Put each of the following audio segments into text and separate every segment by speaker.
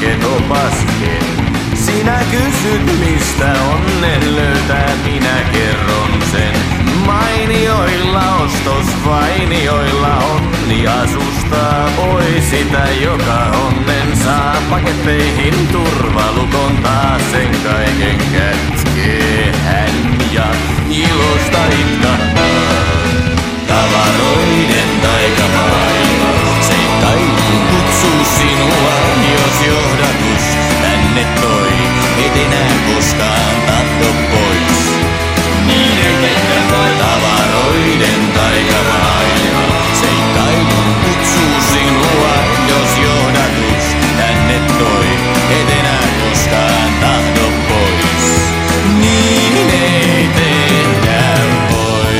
Speaker 1: lasken opasken. Sinä kysyt mistä onnen löytää, minä kerron sen. Mainioilla ostos vainioilla onni asustaa pois sitä, joka onnen saa. Paketteihin turvalukon taas sen kaiken kätkee hän ja ilosta itkahtaa. Tavaroiden taikamaailma seikkailuun kutsuu sinua, jos johdatus tänne toi. Et enää koskaan tahdo pois. Niin ei tehdä voi. Tavaroiden taikamaailma seikkailuun kutsuu sinua, jos johdatus tänne toi. Et enää koskaan tahdo pois. Niin ei tehdä voi.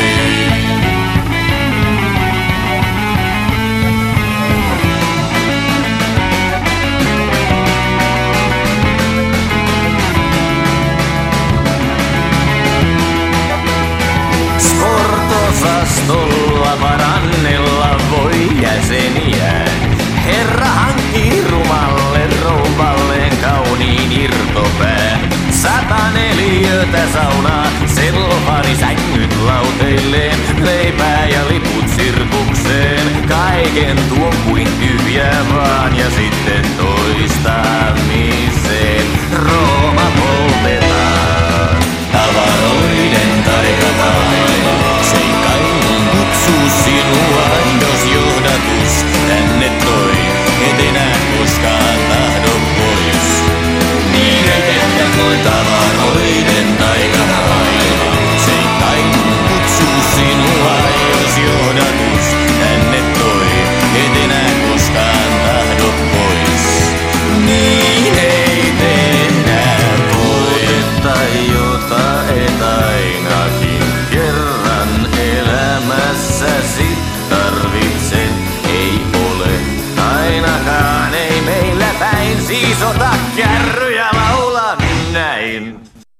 Speaker 1: Sportosastolla varannella voi jäseniä. Herra hankkii rumalle rouvalleen kauniin irtopään. 104 saunaa, sellofani sängyt lauteilleen, leipää ja liput sirkukseen. Kaiken tuon kuin tyhjää vaan ja sitten toistamiseen. Rooma poltetaan. Tavaroiden taikamaailma seikkailuun kutsuu sinua, jos johdatus tänne toi. Et enää koskaan tahdo pois. Niin ei tehdä voi. Tavaroiden taikamaailma seikkailuun kutsuu sinua, jos johdatus tänne toi. Et enää koskaan tahdo pois. Niin ei tehdä voi. Tai jota et ainakin kerran elämässäsi tarvitse. Ei ole ainakaan, ei meillä päin, siis ota kärry ja laula näin.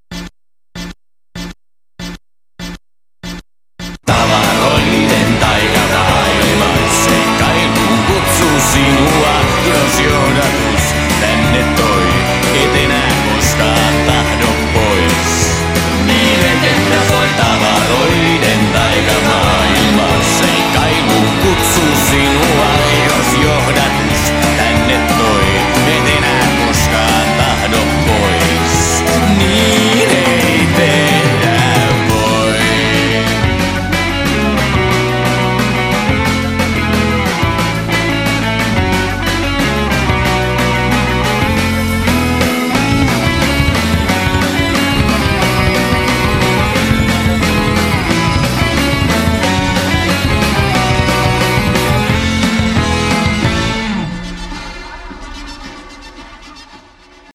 Speaker 1: Tavaroiden taikamaailma seikkailuun kutsuu sinua, jos johdatus tänne toi. Et enää koskaan tahdo pois. Niin ei tehdä voi. Tavaroiden taikamaailma seikkailuun kutsuu sinua, jos johdat